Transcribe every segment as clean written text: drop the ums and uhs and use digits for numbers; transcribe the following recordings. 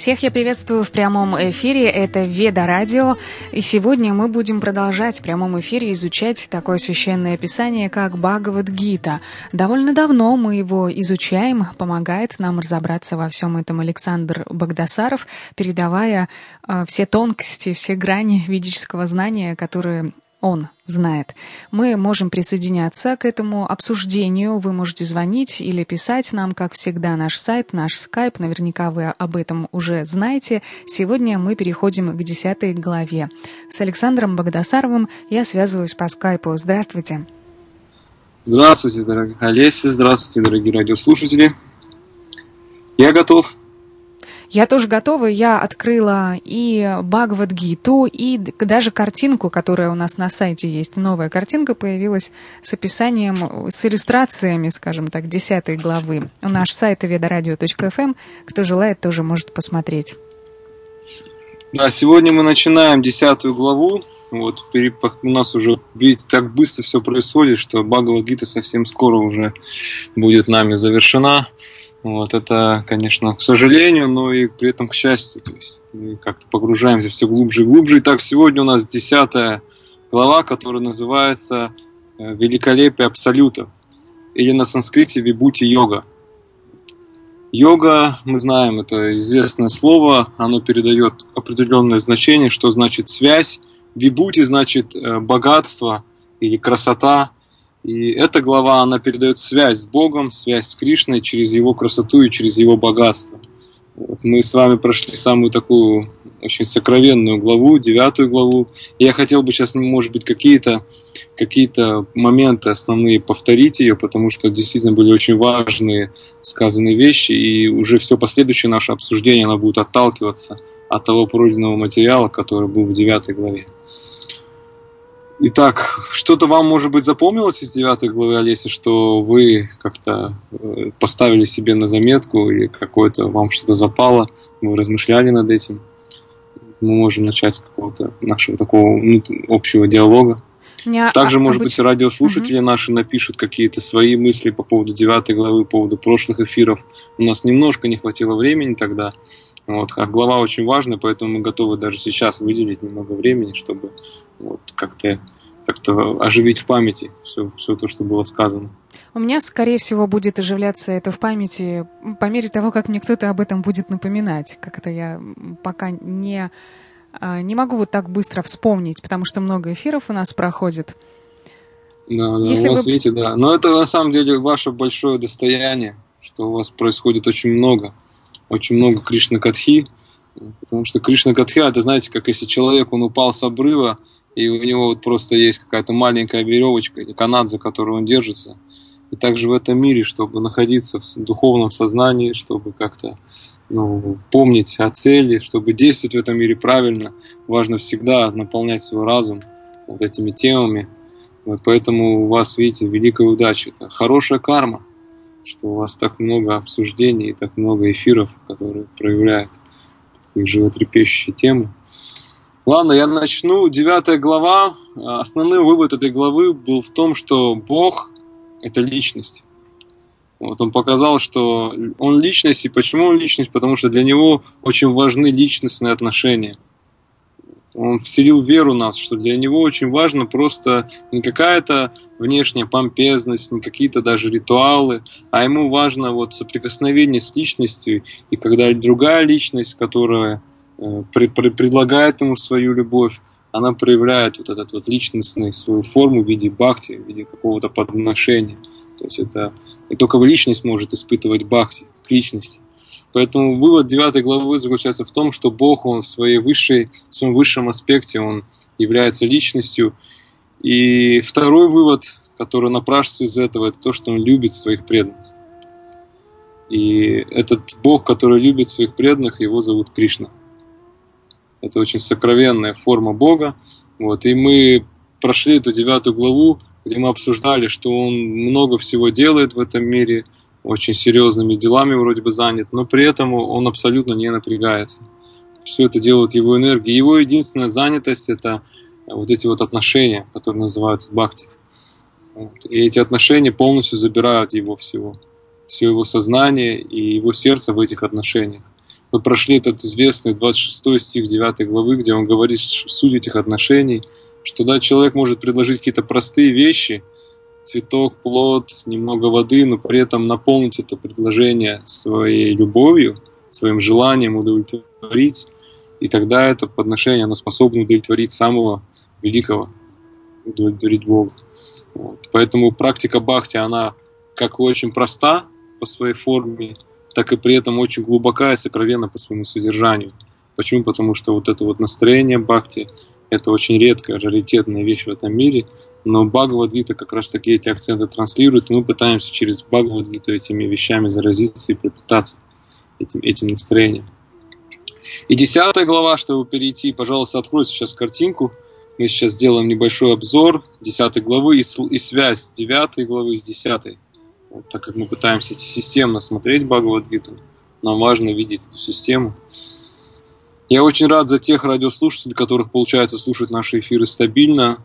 Всех я приветствую в прямом эфире, это Веда Радио, и сегодня мы будем продолжать в прямом эфире изучать такое священное писание, как Бхагавад-гита. Довольно давно мы его изучаем, помогает нам разобраться во всем этом Александр Багдасаров, передавая все тонкости, все грани ведического знания, которые он знает. Мы можем присоединяться к этому обсуждению. Вы можете звонить или писать нам, как всегда, наш сайт, наш скайп. Наверняка вы об этом уже знаете. Сегодня мы переходим к 10 главе. С Александром Багдасаровым я связываюсь по скайпу. Здравствуйте. Здравствуйте, дорогая Олеся. Здравствуйте, дорогие радиослушатели. Я готов. Я тоже готова. Я открыла и Бхагавад-гиту, и даже картинку, которая у нас на сайте есть. Новая картинка появилась с описанием, с иллюстрациями, скажем так, 10 главы. Наш сайт vedoradio.fm. Кто желает, тоже может посмотреть. Да, сегодня мы начинаем 10 главу. Вот, у нас уже, видите, так быстро все происходит, что Бхагавад-гита совсем скоро уже будет нами завершена. Вот это, конечно, к сожалению, но и при этом к счастью. То есть мы как-то погружаемся все глубже и глубже. Итак, сегодня у нас 10 глава, которая называется «Великолепие абсолюта», или на санскрите «Вибхути-йога». Йога, мы знаем, это известное слово, оно передает определенное значение, что значит связь. Вибхути значит богатство или красота. И эта глава, она передает связь с Богом, связь с Кришной через Его красоту и через Его богатство. Вот мы с вами прошли самую такую очень сокровенную главу, 9 главу. И я хотел бы сейчас, может быть, какие-то моменты основные повторить ее, потому что действительно были очень важные сказанные вещи, и уже все последующее наше обсуждение, оно будет отталкиваться от того пройденного материала, который был в 9 главе. Итак, что-то вам, может быть, запомнилось из 9 главы, Олеся, что вы как-то поставили себе на заметку, или какое-то вам что-то запало, вы размышляли над этим? Мы можем начать с какого-то нашего такого общего диалога. Также, может быть, радиослушатели наши напишут какие-то свои мысли по поводу 9 главы, по поводу прошлых эфиров. У нас немножко не хватило времени тогда. Вот, а глава очень важная, поэтому мы готовы даже сейчас выделить немного времени, чтобы вот, как-то оживить в памяти все то, что было сказано. У меня, скорее всего, будет оживляться это в памяти по мере того, как мне кто-то об этом будет напоминать. Как-то я пока не могу вот так быстро вспомнить, потому что много эфиров у нас проходит. Да, у вас, видите, да. Но это на самом деле ваше большое достояние, что у вас происходит очень много Кришна-катхи, потому что Кришна-катха, это, знаете, как если человек, он упал с обрыва, и у него вот просто есть какая-то маленькая веревочка или канат, за которую он держится. И также в этом мире, чтобы находиться в духовном сознании, чтобы как-то помнить о цели, чтобы действовать в этом мире правильно, важно всегда наполнять свой разум вот этими темами. Вот поэтому у вас, видите, великая удача. Это хорошая карма, что у вас так много обсуждений и так много эфиров, которые проявляют такие животрепещущие темы. Ладно, я начну. 9 глава. Основной вывод этой главы был в том, что Бог – это личность. Вот он показал, что он личность. И почему он личность? Потому что для него очень важны личностные отношения. Он вселил веру в нас, что для него очень важно просто не какая-то внешняя помпезность, не какие-то даже ритуалы, а ему важно вот соприкосновение с личностью, и когда другая личность, которая предлагает ему свою любовь, она проявляет вот этот вот личностную свою форму в виде бхакти, в виде какого-то подношения. То есть это и только личность может испытывать бхакти к личности. Поэтому вывод 9 главы заключается в том, что Бог, Он в своем высшем аспекте, Он является личностью. И второй вывод, который напрашивается из этого, это то, что Он любит своих преданных. И этот Бог, который любит своих преданных, его зовут Кришна. Это очень сокровенная форма Бога. Вот. И мы прошли эту 9 главу, где мы обсуждали, что Он много всего делает в этом мире, очень серьезными делами вроде бы занят, но при этом он абсолютно не напрягается. Все это делает его энергия. Его единственная занятость – это вот эти вот отношения, которые называются бхакти. Вот. И эти отношения полностью забирают его всего. Все его сознание и его сердце в этих отношениях. Мы прошли этот известный 26 стих 9 главы, где он говорит суть этих отношений, что да, человек может предложить какие-то простые вещи, цветок, плод, немного воды, но при этом наполнить это предложение своей любовью, своим желанием удовлетворить, и тогда это подношение, оно способно удовлетворить самого великого, удовлетворить Бога. Вот. Поэтому практика бхакти, она как очень проста по своей форме, так и при этом очень глубока и сокровенна по своему содержанию. Почему? Потому что вот это вот настроение бхакти, это очень редкая, раритетная вещь в этом мире, но Бхагавад-гита как раз таки эти акценты транслирует, и мы пытаемся через Бхагавад-гиту этими вещами заразиться и пропитаться этим настроением. И 10 глава, чтобы перейти, пожалуйста, откройте сейчас картинку. Мы сейчас сделаем небольшой обзор 10 главы и связь 9 главы с 10. Вот, так как мы пытаемся системно смотреть Бхагавад-гиту, нам важно видеть эту систему. Я очень рад за тех радиослушателей, которых получается слушать наши эфиры стабильно.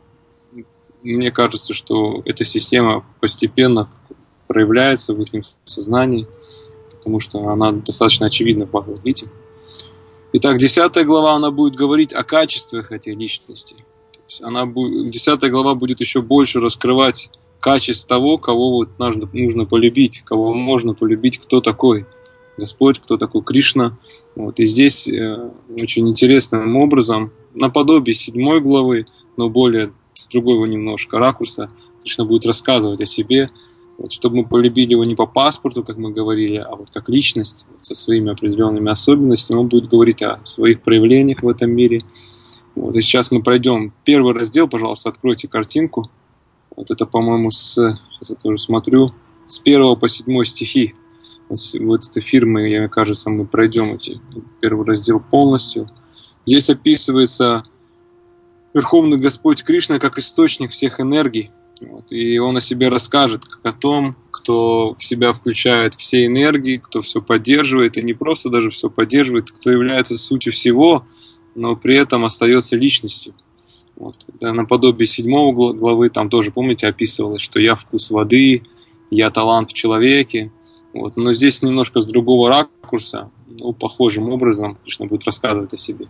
Мне кажется, что эта система постепенно проявляется в их сознании, потому что она достаточно очевидна в Бхагавад-гите. Итак, 10 глава, она будет говорить о качествах этой личности. То есть 10 глава будет еще больше раскрывать качеств того, кого вот нужно полюбить, кого можно полюбить, кто такой Господь, кто такой Кришна. Вот. И здесь очень интересным образом, наподобие 7 главы, но более с другого немножко ракурса, Кришна будет рассказывать о себе, вот, чтобы мы полюбили его не по паспорту, как мы говорили, а вот как личность, вот, со своими определенными особенностями. Он будет говорить о своих проявлениях в этом мире. Вот. И сейчас мы пройдем первый раздел, пожалуйста, откройте картинку. Вот это, по-моему, сейчас я тоже смотрю, с 1 по 7 стихи. Вот этой фирмы, мне кажется, мы пройдем первый раздел полностью. Здесь описывается Верховный Господь Кришна как источник всех энергий. Вот, и он о себе расскажет, как о том, кто в себя включает все энергии, кто все поддерживает, и не просто даже все поддерживает, кто является сутью всего, но при этом остается личностью. Вот. Наподобие 7 главы, там тоже, помните, описывалось, что я вкус воды, я талант в человеке. Вот. Но здесь немножко с другого ракурса, но похожим образом Кришна будет рассказывать о себе.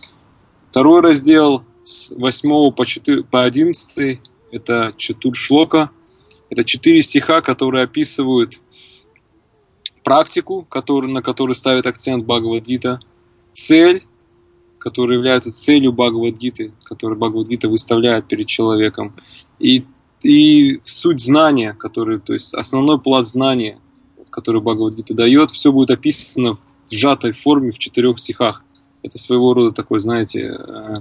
Второй раздел с 8 по 11 это Чатур-шлока. Это 4 стиха, которые описывают практику, на которую ставит акцент Бхагавад-гита, цель, которая является целью Бхагавад-гиты, которую Бхагавад-гита выставляет перед человеком, и суть знания, то есть основной пласт знания, который Бхагавад-гита дает, все будет описано в сжатой форме в 4 стихах. Это своего рода такой, знаете,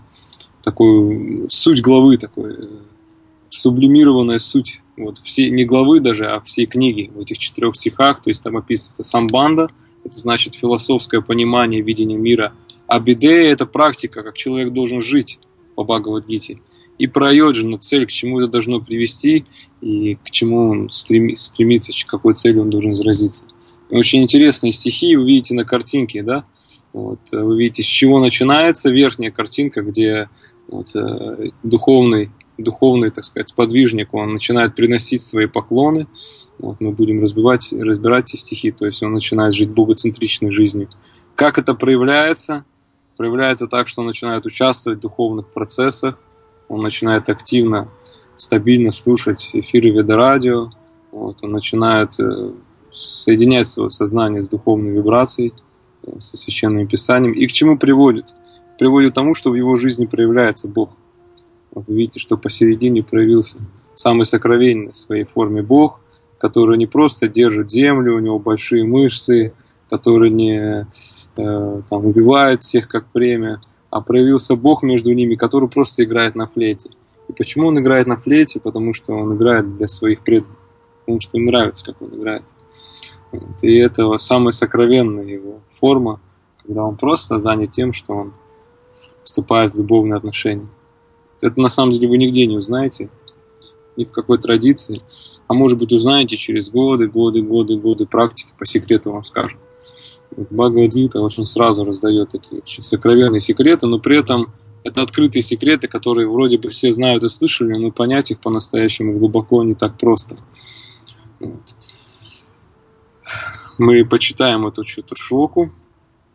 такой суть главы, такой сублимированная суть, вот, всей, не главы даже, а всей книги в этих 4 стихах. То есть там описывается самбанда, это значит философское понимание, видение мира. А бидея — это практика, как человек должен жить по Бхагавад-гите. И прайоджана, цель, к чему это должно привести, и к чему он стремится, к какой цели он должен заразиться. И очень интересные стихи вы видите на картинке, да? Вот, вы видите, с чего начинается верхняя картинка, где вот, духовный, так сказать, сподвижник, он начинает приносить свои поклоны. Вот, мы будем разбирать эти стихи, то есть он начинает жить богоцентричной жизнью. Как это проявляется? Проявляется так, что он начинает участвовать в духовных процессах, он начинает активно, стабильно слушать эфиры Веда-радио, вот, он начинает соединять свое сознание с духовной вибрацией, со священным писанием. И к чему приводит? Приводит к тому, что в его жизни проявляется Бог. Вот вы видите, что посередине проявился самый сокровенный в своей форме Бог, который не просто держит землю, у него большие мышцы, который не убивает всех как племя, а проявился Бог между ними, который просто играет на флейте. И почему он играет на флейте? Потому что он играет для своих преданных. Потому что им нравится, как он играет. Вот. И это самая сокровенная его форма, когда он просто занят тем, что он вступает в любовные отношения. Это на самом деле вы нигде не узнаете, ни в какой традиции. А может быть узнаете через годы практики, по секрету вам скажут. Бхагавад-гита очень сразу раздает такие очень сокровенные секреты, но при этом это открытые секреты, которые вроде бы все знают и слышали, но понять их по-настоящему глубоко не так просто. Вот. Мы почитаем эту Чатур-шлоку.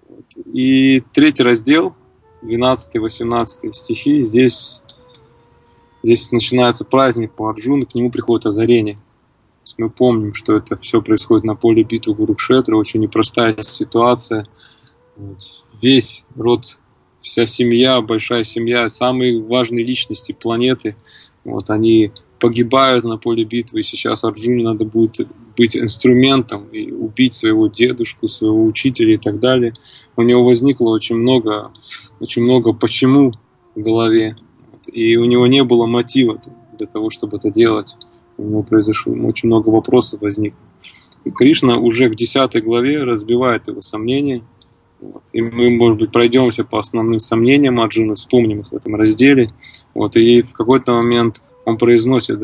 И 3 раздел, 12-18 стихи, здесь начинается праздник по Арджуне, к нему приходит озарение. То есть мы помним, что это все происходит на поле битвы Курукшетры, очень непростая ситуация. Весь род, вся семья, большая семья, самые важные личности планеты, они погибают на поле битвы, и сейчас Арджуне надо будет быть инструментом и убить своего дедушку, своего учителя и так далее. У него возникло очень много почему в голове, и у него не было мотива для того, чтобы это делать. У него произошло очень много вопросов возникло. И Кришна уже к 10 главе разбивает его сомнения. И мы, может быть, пройдемся по основным сомнениям Арджуны, вспомним их в этом разделе. И в какой-то момент он произносит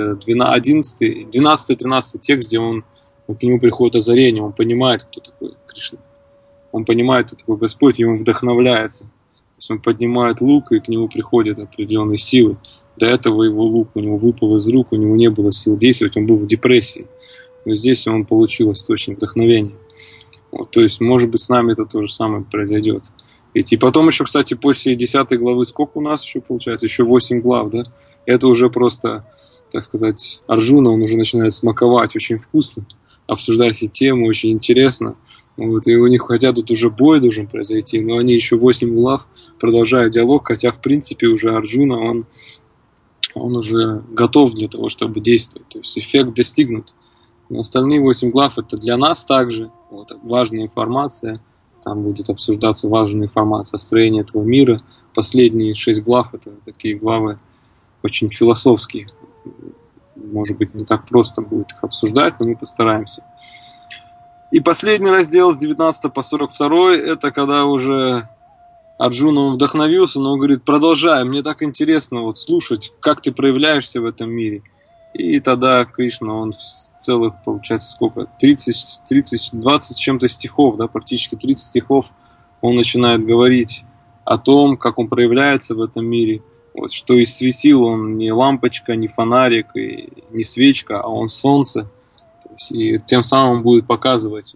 12-13 текст, где к нему приходит озарение, он понимает, кто такой Кришна. Он понимает, кто такой Господь, и он вдохновляется. То есть он поднимает лук, и к нему приходят определенные силы. До этого его лук у него выпал из рук, у него не было сил действовать, он был в депрессии. Но здесь он получил источник вдохновения. То есть, может быть, с нами это то же самое произойдет. И потом еще, кстати, после 10 главы, сколько у нас еще получается? Еще 8 глав, да? Это уже просто, так сказать, Арджуна, он уже начинает смаковать очень вкусно, обсуждать эти темы, очень интересно. И у них, хотя тут уже бой должен произойти, но они еще 8 глав продолжают диалог, хотя, в принципе, уже Арджуна, он уже готов для того, чтобы действовать. То есть эффект достигнут. Но остальные 8 глав это для нас также важная информация. Там будет обсуждаться важная информация о строении этого мира. Последние 6 глав это такие главы очень философские. Может быть, не так просто будет их обсуждать, но мы постараемся. И последний раздел с 19 по 42 это когда уже Арджуна он вдохновился, но он говорит: продолжай, мне так интересно слушать, как ты проявляешься в этом мире. И тогда Кришна, он целых, получается, сколько? 20 чем-то стихов, да, практически 30 стихов, он начинает говорить о том, как он проявляется в этом мире. Что и светил он не лампочка, не фонарик, и не свечка, а он солнце. То есть, и тем самым он будет показывать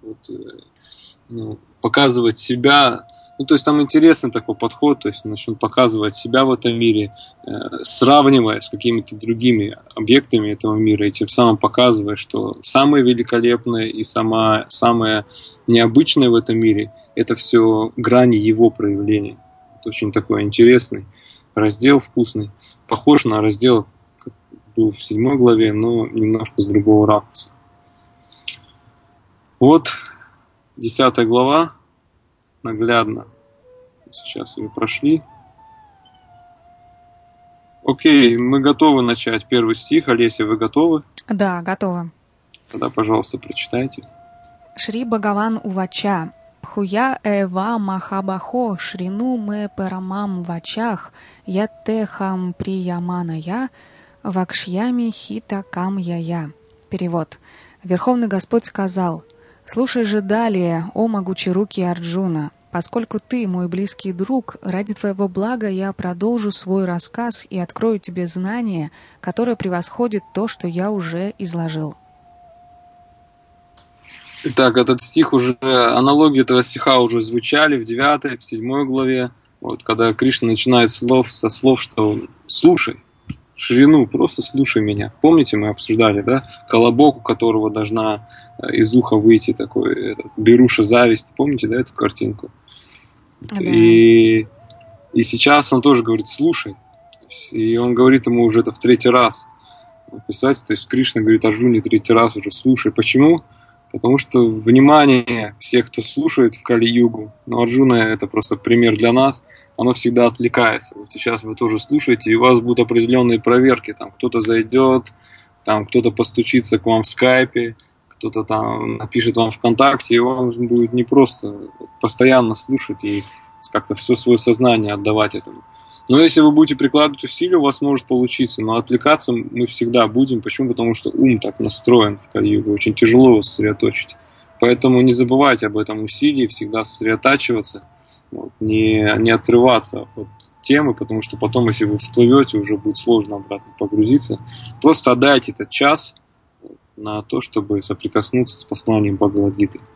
себя. То есть там интересный такой подход, то есть он начнет показывать себя в этом мире, сравнивая с какими-то другими объектами этого мира, и тем самым показывая, что самое великолепное и самое необычное в этом мире – это все грани его проявления. Это очень такой интересный раздел, вкусный. Похож на раздел, как был в 7 главе, но немножко с другого ракурса. 10 глава. Наглядно. Сейчас ее прошли. Окей, мы готовы начать первый стих. Олеся, вы готовы? Да, готовы. Тогда, пожалуйста, прочитайте. Шри Бхагаван Увача. Пхуя эва махабахо шрину ме парамам вачах ятехам прияманая вакшьями хита кам яя. Перевод. Верховный Господь сказал: «Слушай же далее, о могучерукий Арджуна, поскольку ты мой близкий друг, ради твоего блага я продолжу свой рассказ и открою тебе знание, которое превосходит то, что я уже изложил». Итак, этот стих аналогии этого стиха уже звучали в 9, в 7 главе, когда Кришна начинает со слов, что «слушай». Ширину, просто слушай меня. Помните, мы обсуждали, да? Колобок, у которого должна из уха выйти такой беруша зависть. Помните, да, эту картинку? Да. И сейчас он тоже говорит: слушай. И он говорит ему уже это в 3-й раз. Представляете, то есть Кришна говорит Арджуне 3-й раз уже: слушай. Почему? Потому что внимание всех, кто слушает в Кали-югу, Арджуна это просто пример для нас, оно всегда отвлекается. Сейчас вы тоже слушаете, и у вас будут определенные проверки. Там кто-то зайдет, там кто-то постучится к вам в скайпе, кто-то там напишет вам ВКонтакте, и вам будет не просто постоянно слушать и как-то все свое сознание отдавать этому. Но если вы будете прикладывать усилия, у вас может получиться. Но отвлекаться мы всегда будем. Почему? Потому что ум так настроен в Кали-югу. Очень тяжело его сосредоточить. Поэтому не забывайте об этом усилии, всегда сосредотачиваться, не отрываться от темы, потому что потом, если вы всплывете, уже будет сложно обратно погрузиться. Просто отдайте этот час на то, чтобы соприкоснуться с посланием Бхагавад-гиты.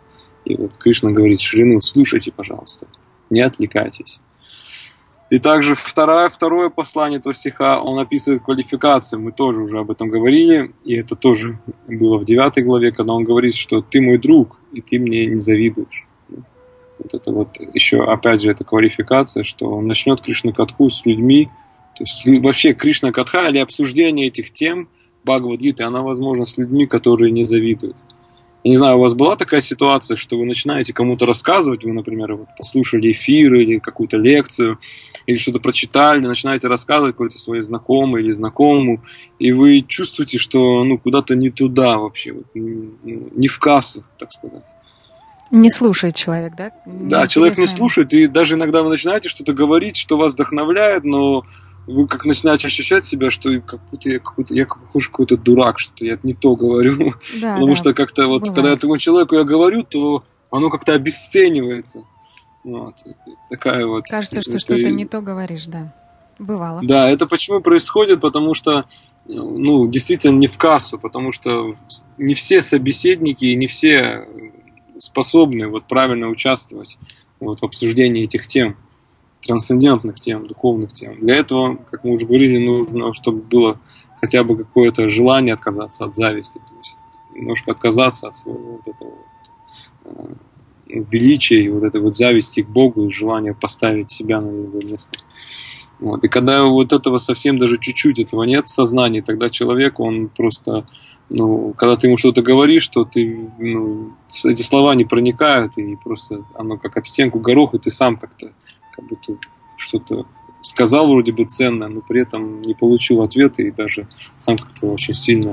И вот Кришна говорит Шрину: слушайте, пожалуйста, не отвлекайтесь. И также второе послание этого стиха, он описывает квалификацию. Мы тоже уже об этом говорили, и это тоже было в 9 главе, когда он говорит, что ты мой друг, и ты мне не завидуешь. Вот это вот еще, опять же, это квалификация, что он начнет Кришна-катху с людьми. То есть вообще Кришна-катха или обсуждение этих тем Бхагавад-гиты, она возможна с людьми, которые не завидуют. Я не знаю, у вас была такая ситуация, что вы начинаете кому-то рассказывать, вы, например, вот послушали эфир или какую-то лекцию, или что-то прочитали, начинаете рассказывать какой-то своей знакомой или знакомому, и вы чувствуете, что куда-то не туда вообще, вот, не в кассу, так сказать. Не слушает человек, да? Да, человек не слушает, и даже иногда вы начинаете что-то говорить, что вас вдохновляет, но вы как начинаете ощущать себя, что я похож какой-то дурак, что я не то говорю. Да, потому что как-то вот, бывает. Когда этому человеку я говорю, то оно как-то обесценивается. Вот. Такая вот. Кажется, что что-то не то говоришь, да. Бывало. Да, это почему происходит, потому что, действительно не в кассу, потому что не все собеседники и не все способны вот правильно участвовать вот в обсуждении этих тем. Трансцендентных тем, духовных тем. Для этого, как мы уже говорили, нужно, чтобы было хотя бы какое-то желание отказаться от зависти, то есть немножко отказаться от своего вот этого величия и вот этой вот зависти к Богу и желания поставить себя на его место. Вот. И когда вот этого совсем даже чуть-чуть этого нет в сознании, тогда человек, он просто, когда ты ему что-то говоришь, то ты, эти слова не проникают, и просто оно как об стенку горох, и ты сам как будто что-то сказал вроде бы ценное, но при этом не получил ответа и даже сам как-то очень сильно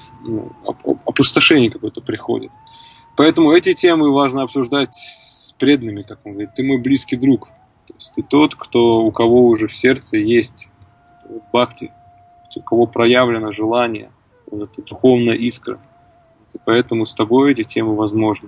опустошение какое-то приходит. Поэтому эти темы важно обсуждать с преданными, как он говорит. Ты мой близкий друг. То есть ты тот, у кого уже в сердце есть бхакти, у кого проявлено желание, вот эта духовная искра. И поэтому с тобой эти темы возможны.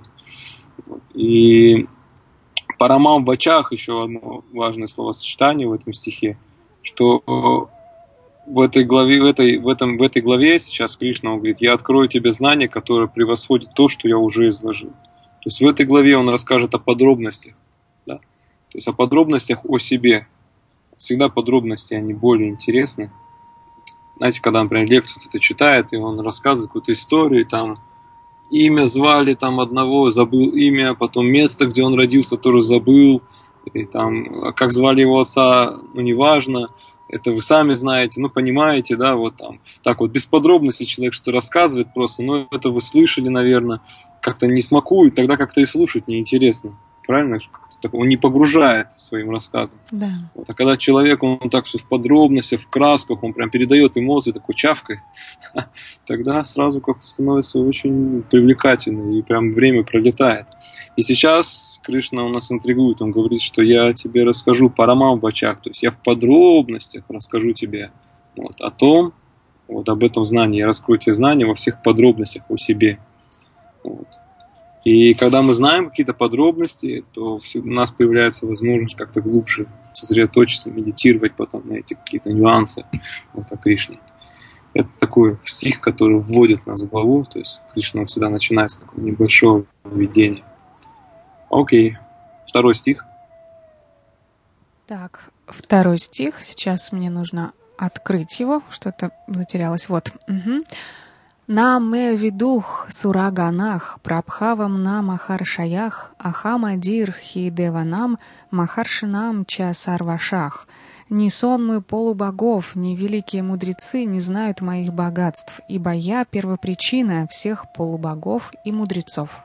И Парамам в очах, еще одно важное словосочетание в этом стихе, что в этой главе сейчас Кришна он говорит: я открою тебе знание, которое превосходит то, что я уже изложил. То есть в этой главе он расскажет о подробностях, да? То есть о подробностях о себе. Всегда подробности, они более интересны. Знаете, когда, например, лекцию кто-то читает, и он рассказывает какую-то историю, там имя звали там одного, забыл имя, потом место, где он родился, тоже забыл, и там, как звали его отца, неважно, это вы сами знаете, понимаете, да, вот там, так вот, без подробностей человек что-то рассказывает просто, это вы слышали, наверное, как-то не смакует, тогда как-то и слушать неинтересно, правильно? Он не погружает своим рассказом. Да. Вот, а когда человек, он так все в подробностях, в красках, он прям передает эмоции, такой чавкает, тогда сразу как-то становится очень привлекательно, и прям время пролетает. И сейчас Кришна у нас интригует, он говорит, что я тебе расскажу парамам в очах, то есть я в подробностях расскажу тебе о том, об этом знании, я раскрою тебе знания во всех подробностях о себе. Вот. И когда мы знаем какие-то подробности, то у нас появляется возможность как-то глубже сосредоточиться, медитировать потом на эти какие-то нюансы о Кришне. Это такой стих, который вводит нас в главу, то есть Кришна всегда начинает с такого небольшого введения. Окей, 2 стих. Так, 2 стих, сейчас мне нужно открыть его, что-то затерялось, вот. Угу. На ме видух сураганах прабхавам на махаршаях ахамадир хидеванам махаршинам ча сарвашах. Ни сонмы полубогов, ни великие мудрецы не знают моих богатств, ибо я первопричина всех полубогов и мудрецов.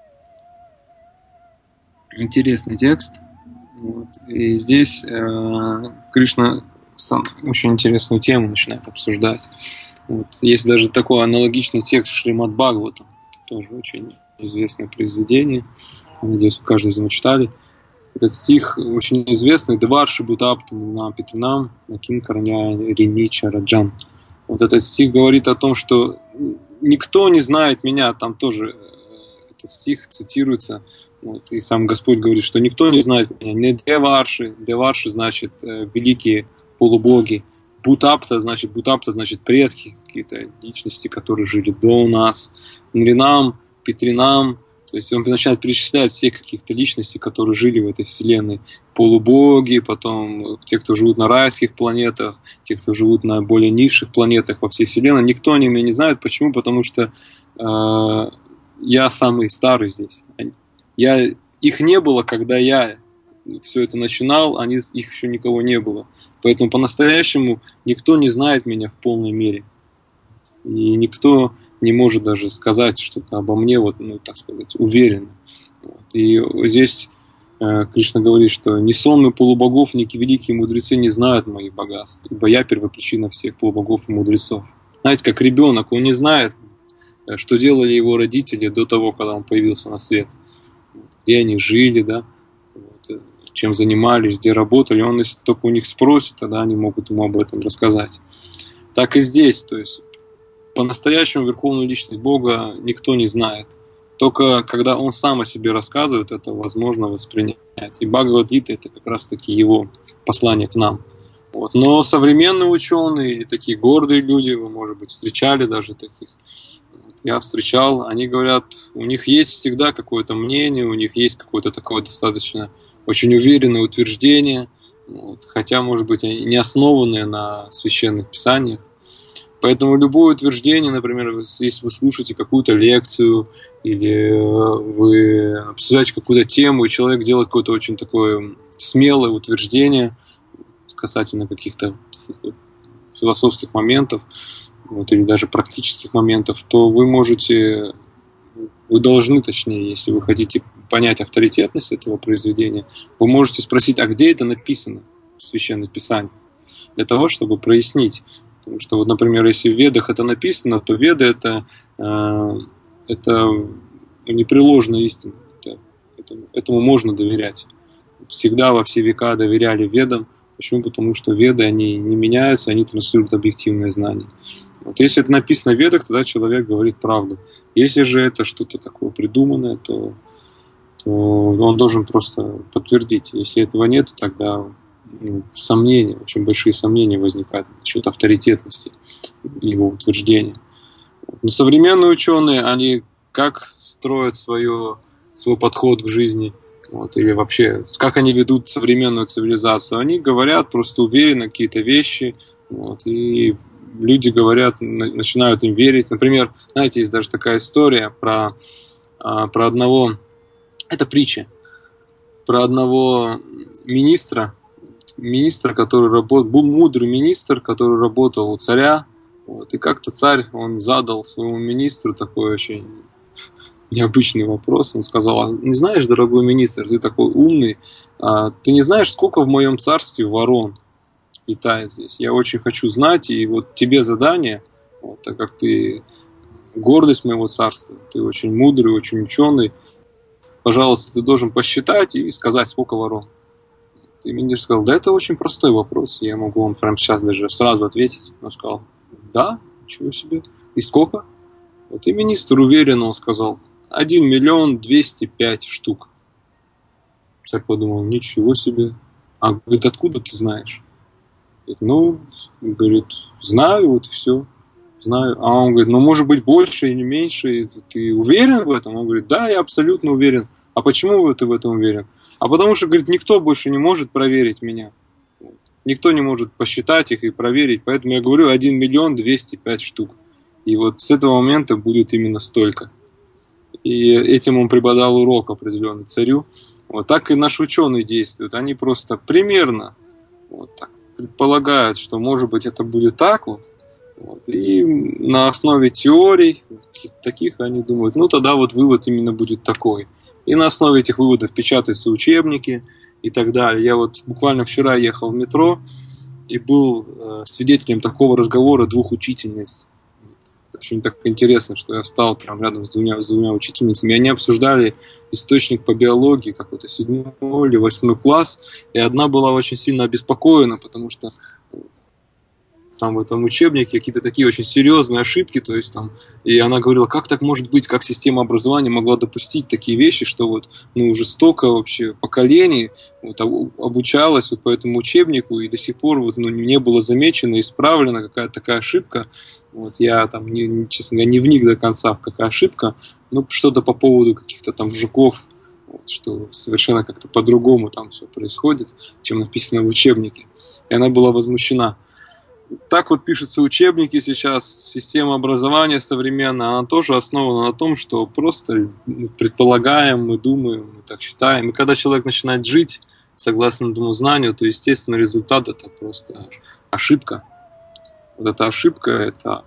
Интересный текст. И здесь Кришна очень интересную тему начинает обсуждать. Есть даже такой аналогичный текст Шримад Бхагавата, тоже очень известное произведение. Надеюсь, вы каждый из него читали. Этот стих очень известный. Деварши Бутаптанам Петринам Накин Карня Ринича Раджан. Этот стих говорит о том, что никто не знает меня. Там тоже этот стих цитируется. И сам Господь говорит, что никто не знает меня. Не Деварши. Деварши значит великие полубоги. Бутапта значит предки, какие-то личности, которые жили до нас. Нринам, Петринам, То есть он начинает перечислять все каких-то личностей, которые жили в этой вселенной. Полубоги, потом те, кто живут на райских планетах, те, кто живут на более низших планетах во всей вселенной. Никто о них не знает. Почему? Потому что я самый старый здесь. Их не было, когда я все это начинал, их еще никого не было. Поэтому по-настоящему никто не знает меня в полной мере. И никто не может даже сказать что-то обо мне, так сказать, уверенно. И здесь Кришна говорит, что ни сонмы полубогов, ни великие мудрецы не знают моих богатств, ибо я первопричина всех полубогов и мудрецов. Знаете, как ребенок, он не знает, что делали его родители до того, когда он появился на свет, где они жили, да, чем занимались, где работали. Он, если только у них спросит, тогда они могут ему об этом рассказать. Так и здесь, то есть по-настоящему верховную личность Бога никто не знает. Только когда он сам о себе рассказывает, это возможно воспринять. И Бхагавад-гита — это как раз-таки его послание к нам. Но современные ученые или такие гордые люди, вы, может быть, встречали даже таких. Я встречал, они говорят, у них есть всегда какое-то мнение, у них есть какое-то такое достаточно очень уверенное утверждение, хотя, может быть, не основанное на священных писаниях. Поэтому любое утверждение, например, если вы слушаете какую-то лекцию или вы обсуждаете какую-то тему, и человек делает какое-то очень такое смелое утверждение касательно каких-то философских моментов, или даже практических моментов, то вы должны, точнее, если вы хотите понять авторитетность этого произведения, вы можете спросить, а где это написано в Священных Писаниях, для того, чтобы прояснить. Потому что, например, если в Ведах это написано, то Веды это непреложная истина. Этому можно доверять. Всегда во все века доверяли Ведам. Почему? Потому что Веды, они не меняются, они транслируют объективное знание. Если это написано в Ведах, тогда человек говорит правду. Если же это что-то такое придуманное, то он должен просто подтвердить. Если этого нет, тогда сомнения, очень большие сомнения возникают насчет авторитетности его утверждения. Но современные ученые, они как строят свой подход к жизни, или вообще, как они ведут современную цивилизацию, они говорят просто уверенно какие-то вещи, и люди говорят, начинают им верить. Например, знаете, есть даже такая история про одного, это притча, про одного министра, который был мудрый министр, который работал у царя. И как-то царь, он задал своему министру такой очень необычный вопрос. Он сказал: не знаешь, дорогой министр, ты такой умный, ты не знаешь, сколько в моем царстве ворон летает здесь? Я очень хочу знать, и тебе задание, так как ты гордость моего царства, ты очень мудрый, очень ученый, пожалуйста, ты должен посчитать и сказать, сколько ворон. И министр сказал: да, это очень простой вопрос, я могу вам прямо сейчас даже сразу ответить. Он сказал: да, ничего себе. И сколько? И министр уверенно он сказал: 1 205 000 штук. Царь подумал: ничего себе. Говорит: откуда ты знаешь? Говорит, знаю, и все. Знаю. А он говорит: может быть больше или меньше, ты уверен в этом? Он говорит: да, я абсолютно уверен. А почему ты в этом уверен? А потому что, говорит, никто больше не может проверить меня. Никто не может посчитать их и проверить. Поэтому я говорю 1 205 000 штук. И с этого момента будет именно столько. И этим он преподал урок определенный царю. Так и наши ученые действуют. Они просто примерно так предполагают, что может быть это будет так . И на основе теорий таких они думают, тогда вывод именно будет такой. И на основе этих выводов печатаются учебники и так далее. Я буквально вчера ехал в метро и был свидетелем такого разговора двух учительниц. Очень так интересно, что я встал прямо рядом с двумя учительницами. И они обсуждали источник по биологии, какой-то 7 или 8 класс. И одна была очень сильно обеспокоена, потому что там в этом учебнике какие-то такие очень серьезные ошибки, то есть там, и она говорила, как так может быть, как система образования могла допустить такие вещи, что вот, ну, уже столько вообще поколений вот, обучалось вот по этому учебнику, и до сих пор вот, ну, не было замечено, исправлена какая-то такая ошибка. Вот, я там, честно говоря, не вник до конца, в какая ошибка, ну, что-то по поводу каких-то там жуков, вот, что совершенно как-то по-другому там все происходит, чем написано в учебнике. И она была возмущена. Так вот пишутся учебники сейчас, система образования современная, она тоже основана на том, что просто предполагаем, мы думаем, мы так считаем. И когда человек начинает жить согласно этому знанию, то, естественно, результат это просто ошибка. Вот эта ошибка, это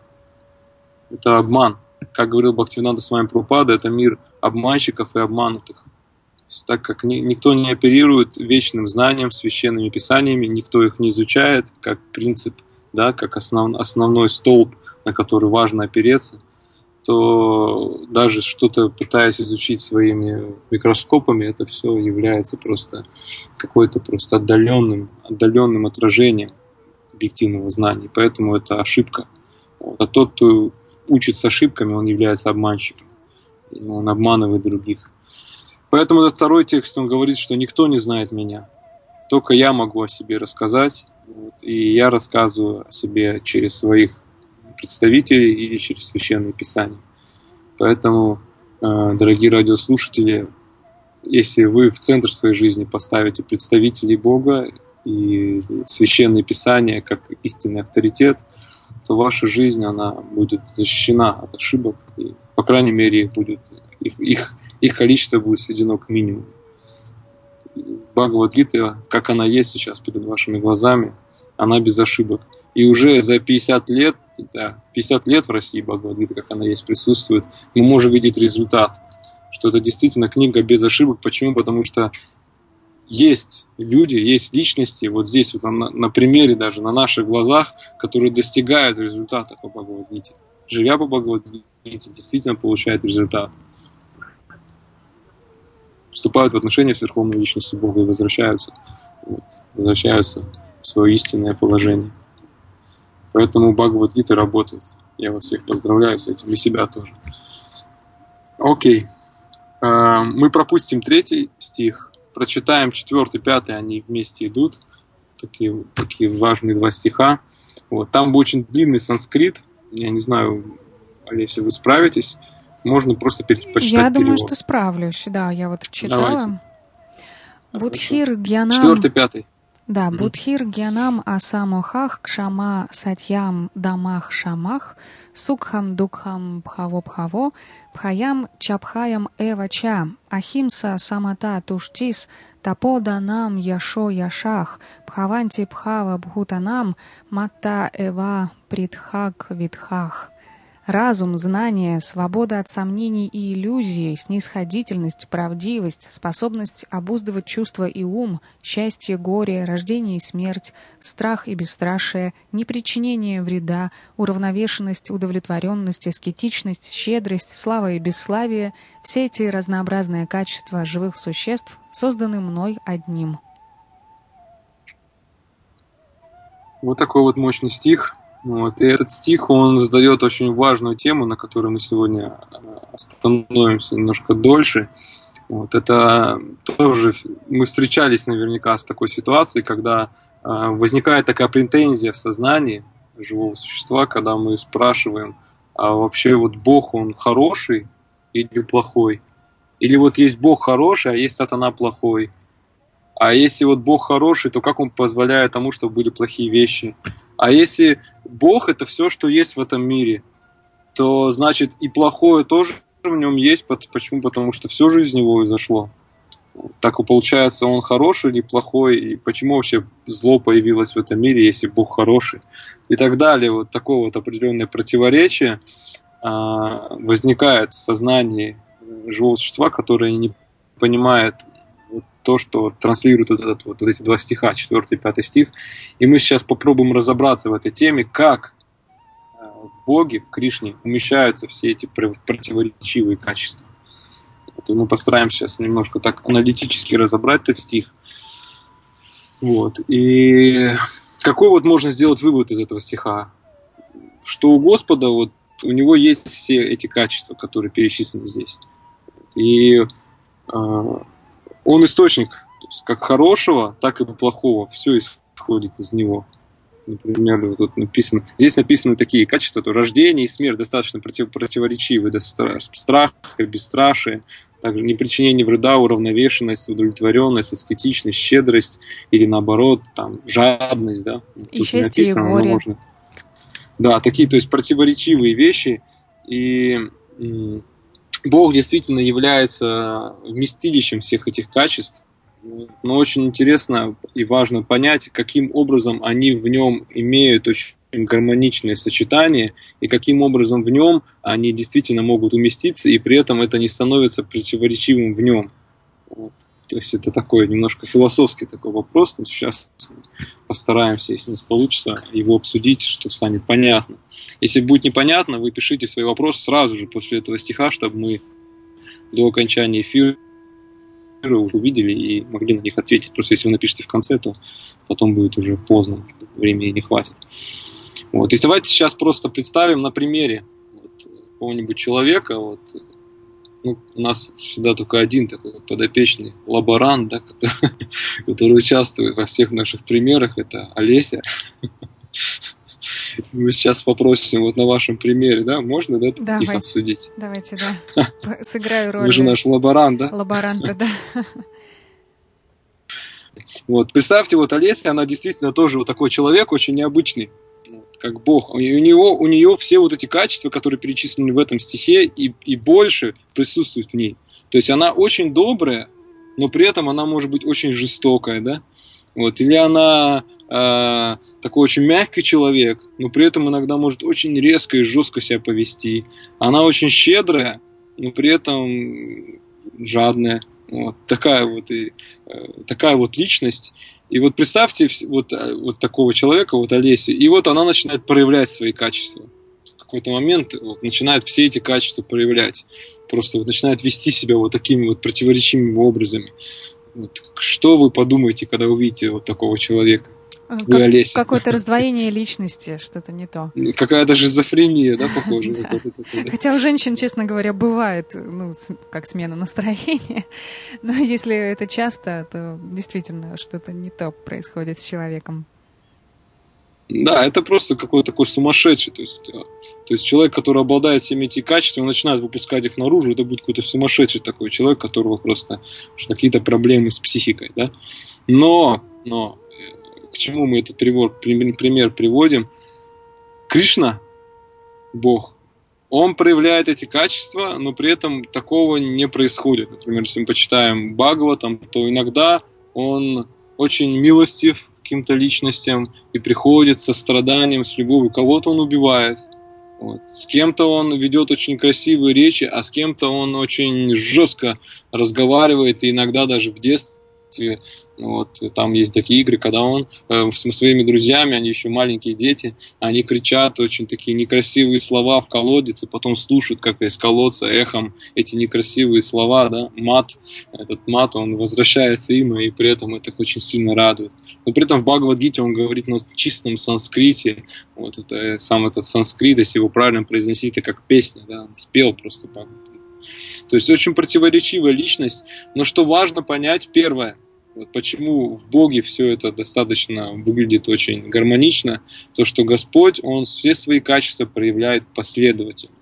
обман. Как говорил Бхактивинода Свами Прабхупада, это мир обманщиков и обманутых. То есть, так как никто не оперирует вечным знанием, священными писаниями, никто их не изучает как принцип, да, как основной столб, на который важно опереться, то даже что-то пытаясь изучить своими микроскопами, это все является просто какой-то просто отдаленным отражением объективного знания. Поэтому это ошибка. Вот. А тот, кто учит с ошибками, он является обманщиком. Он обманывает других. Поэтому этот второй текст, он говорит, что никто не знает меня. Только я могу о себе рассказать. Вот, и я рассказываю о себе через своих представителей или через священные писания. Поэтому, дорогие радиослушатели, если вы в центр своей жизни поставите представителей Бога и священные писания как истинный авторитет, то ваша жизнь, она будет защищена от ошибок. И, по крайней мере, их количество будет сведено к минимуму. Бхагавад-гита, как она есть сейчас перед вашими глазами, она без ошибок. И уже за 50 лет в России Бхагавад-гита, как она есть, присутствует, мы можем видеть результат, что это действительно книга без ошибок. Почему? Потому что есть люди, есть личности, вот здесь вот на примере даже, на наших глазах, которые достигают результата по Бхагавад-гите. Живя по Бхагавад-гите, действительно получают результат. Вступают в отношения с Верховной Личностью Бога и возвращаются в свое истинное положение. Поэтому Бхагавад-гита работает. Я вас всех поздравляю с этим, и себя тоже. Окей. Мы пропустим 3 стих, прочитаем 4, 5, они вместе идут. Такие важные 2 стиха. Вот. Там очень длинный санскрит. Я не знаю, Олеся, вы справитесь? Можно просто почитать Я думаю, перевод. что справлюсь. Да, я вот читала. Давайте. Будхир гьянам... 4, 5. Да, Будхир гьянам асамохах кшама сатьям дамах шамах сукхам дукхам бхаво бхаям чапхаям эвача ахимса самата туштис таподанам яшо яшах бхаванти бхава бхутанам матта эва притхак витхах. Разум, знание, свобода от сомнений и иллюзий, снисходительность, правдивость, способность обуздывать чувства и ум, счастье, горе, рождение и смерть, страх и бесстрашие, непричинение вреда, уравновешенность, удовлетворенность, аскетичность, щедрость, слава и бесславие — все эти разнообразные качества живых существ созданы мной одним. Вот такой вот мощный стих. Вот. И этот стих, он задает очень важную тему, на которой мы сегодня остановимся немножко дольше. Вот. Это тоже мы встречались наверняка с такой ситуацией, когда возникает такая претензия в сознании живого существа, когда мы спрашиваем, а вообще вот Бог, он хороший или плохой? Или вот есть Бог хороший, а есть сатана плохой? А если вот Бог хороший, то как он позволяет тому, чтобы были плохие вещи? А если Бог — это все, что есть в этом мире, то значит и плохое тоже в нем есть. Почему? Потому что все же из него изошло. Так и получается, он хороший или плохой, и почему вообще зло появилось в этом мире, если Бог хороший? И так далее. Вот такое вот определенное противоречие возникает в сознании живого существа, которое не понимает то, что транслирует вот эти 2 стиха, 4 и 5 стих. И мы сейчас попробуем разобраться в этой теме, как в Боге, в Кришне умещаются все эти противоречивые качества. Вот, мы постараемся сейчас немножко так аналитически разобрать этот стих. Вот. И какой вот можно сделать вывод из этого стиха? Что у Господа, вот, у него есть все эти качества, которые перечислены здесь. И он источник, то есть как хорошего, так и плохого. Все исходит из него. Например, вот тут написано, здесь написаны такие качества, то рождение и смерть достаточно противоречивы, страх и бесстрашие, также непричинение вреда, уравновешенность, удовлетворенность, аскетичность, щедрость или наоборот, там, жадность, да. И тут счастье, написано, и горе. можно... Да, такие, то есть противоречивые вещи, и Бог действительно является вместилищем всех этих качеств. Но очень интересно и важно понять, каким образом они в нем имеют очень гармоничное сочетание, и каким образом в нем они действительно могут уместиться, и при этом это не становится противоречивым в нем. Вот. То есть это такой немножко философский такой вопрос, но сейчас постараемся, если у нас получится, его обсудить, что станет понятно. Если будет непонятно, вы пишите свои вопросы сразу же после этого стиха, чтобы мы до окончания эфира уже увидели и могли на них ответить. Просто если вы напишете в конце, то потом будет уже поздно, времени не хватит. Вот. И давайте сейчас просто представим на примере какого-нибудь человека. Вот. Ну, у нас всегда только один такой подопечный лаборант, да, который участвует во всех наших примерах. Это Олеся. Мы сейчас попросим вот на вашем примере, да, можно, да, этот стих обсудить? Давайте, да. Сыграю роль. Вы же наш лаборант, да? Лаборанта, да. Вот, представьте, вот Олеся, она действительно тоже вот такой человек, очень необычный, вот, как Бог. И у нее все вот эти качества, которые перечислены в этом стихе, и больше присутствуют в ней. То есть она очень добрая, но при этом она может быть очень жестокая, да? Вот, или она такой очень мягкий человек, но при этом иногда может очень резко и жестко себя повести. Она очень щедрая, но при этом жадная. Вот такая вот личность. И вот представьте вот такого человека, вот Олесю, и вот она начинает проявлять свои качества. В какой-то момент вот начинает все эти качества проявлять. Просто вот начинает вести себя вот такими вот противоречивыми образами. Вот. Что вы подумаете, когда увидите вот такого человека? Какое-то раздвоение личности, что-то не то. Какая-то шизофрения, да, похоже? Хотя у женщин, честно говоря, бывает, ну, как смена настроения. Но если это часто, то действительно что-то не то происходит с человеком. Да, это просто какой-то такой сумасшедший. То есть человек, который обладает всеми этими качествами, начинает выпускать их наружу, это будет какой-то сумасшедший такой человек, у которого просто какие-то проблемы с психикой, да. Но к чему мы этот пример приводим? Кришна, Бог, он проявляет эти качества, но при этом такого не происходит. Например, если мы почитаем Бхагаватам, то иногда он очень милостив к каким-то личностям и приходит со страданием, с любовью. Кого-то он убивает. Вот. С кем-то он ведет очень красивые речи, а с кем-то он очень жестко разговаривает, и иногда даже в детстве. Вот, там есть такие игры, когда он со своими друзьями, они еще маленькие дети, они кричат очень такие некрасивые слова в колодец, и потом слушают, как из колодца эхом эти некрасивые слова, да, этот мат, он возвращается им, и при этом это очень сильно радует. Но при этом в Бхагавад-гите он говорит на чистом санскрите, вот это сам этот санскрит, если его правильно произносить, это как песня, да, он спел просто Бхагавад-гиту. То есть очень противоречивая личность, но что важно понять, первое, вот почему в Боге все это достаточно выглядит очень гармонично, то что Господь, Он все свои качества проявляет последовательно.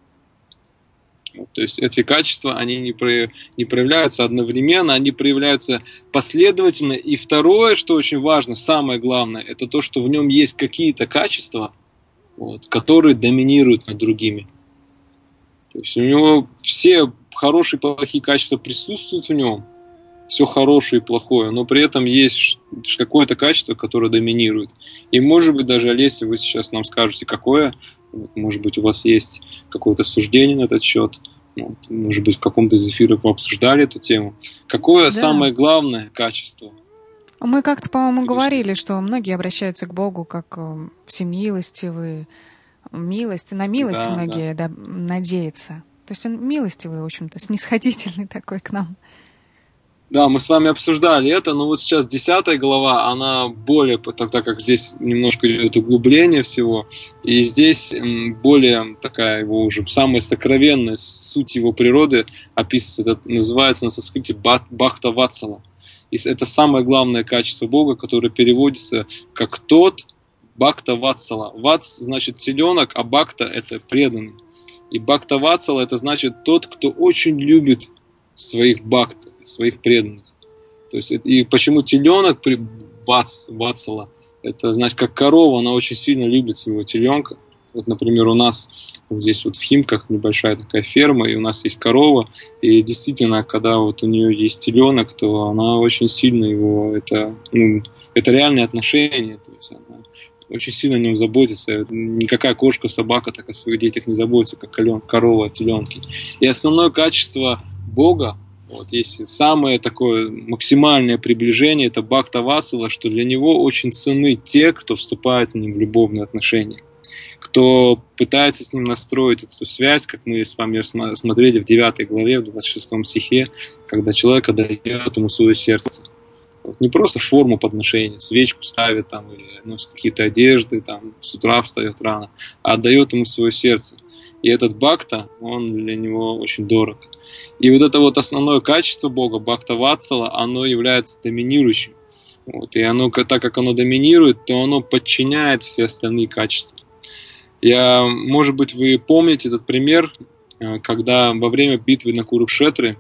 Вот, то есть эти качества, они не проявляются одновременно, они проявляются последовательно. И второе, что очень важно, самое главное, это то, что в нем есть какие-то качества, вот, которые доминируют над другими. То есть у него все хорошие и плохие качества присутствуют в нем, все хорошее и плохое, но при этом есть какое-то качество, которое доминирует. И может быть даже, Олеся, вы сейчас нам скажете, какое, может быть у вас есть какое-то суждение на этот счет, вот, может быть в каком-то из эфиров вы обсуждали эту тему. Какое самое главное качество? Мы как-то, по-моему, говорили, что многие обращаются к Богу как всемилостивые, на милость многие надеются. То есть он милостивый, в общем-то, снисходительный такой к нам. Да, мы с вами обсуждали это, но вот сейчас 10 глава, она более, так как здесь немножко идет углубление всего, и здесь более такая его уже самая сокровенная суть его природы описывается, это называется на санскрите Бхакта Ватсала. И это самое главное качество Бога, которое переводится как тот Бхакта Ватсала. Ватс значит теленок, а Бхакта это преданный. И Бхакта Ватсала это значит тот, кто очень любит своих бхакт, своих преданных. То есть, и почему теленок при Ватсала, это значит, как корова, она очень сильно любит своего теленка. Вот, например, у нас вот здесь вот в Химках небольшая такая ферма, и у нас есть корова, и действительно, когда вот у нее есть теленок, то она очень сильно его, это реальные отношения, то есть она очень сильно о нем заботится. Никакая кошка, собака так о своих детях не заботится, как корова о теленке. И основное качество Бога, вот, есть самое такое максимальное приближение, это Бхакта Ватсала, что для него очень ценны те, кто вступает с ним в любовные отношения, кто пытается с ним настроить эту связь, как мы с вами смотрели в 9 главе, в 26 стихе, когда человек отдает ему свое сердце. Вот, не просто форму подношения, свечку ставит там, или носит какие-то одежды, там, с утра встает рано, а отдает ему свое сердце. И этот Бхакта, он для него очень дорог. И вот это вот основное качество Бога, Бхакта Ватсала, оно является доминирующим. Вот, и оно, так как оно доминирует, то оно подчиняет все остальные качества. Может быть, вы помните этот пример, когда во время битвы на Курукшетре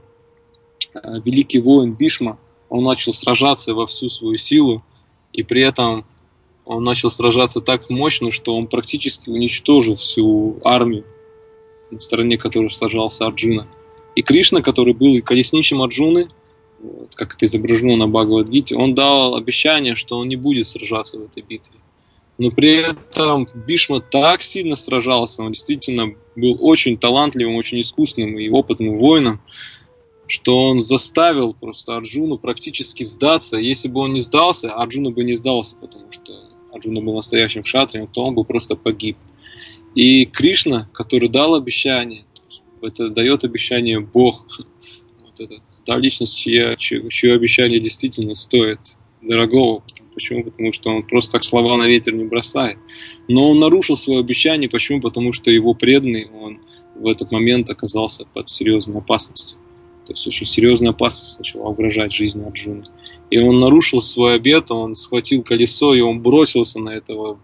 великий воин Бишма, он начал сражаться во всю свою силу, и при этом он начал сражаться так мощно, что он практически уничтожил всю армию, на стороне которой сражался Арджуна. И Кришна, который был и колесничем Арджуны, вот, как это изображено на Бхагавад-гите, он дал обещание, что он не будет сражаться в этой битве. Но при этом Бишма так сильно сражался, он действительно был очень талантливым, очень искусным и опытным воином, что он заставил просто Арджуну практически сдаться. Если бы он не сдался, Арджуна бы не сдался, потому что Арджуна был настоящим кшатрием, то он бы просто погиб. И Кришна, который дал обещание, это дает обещание Бог, вот это, та личность, чье обещание действительно стоит дорогого. Почему? Потому что он просто так слова на ветер не бросает. Но он нарушил свое обещание. Почему? Потому что его преданный, он в этот момент оказался под серьезной опасностью. То есть очень серьезная опасность начала угрожать жизни Арджуны. И он нарушил свой обет, он схватил колесо, и он бросился на этого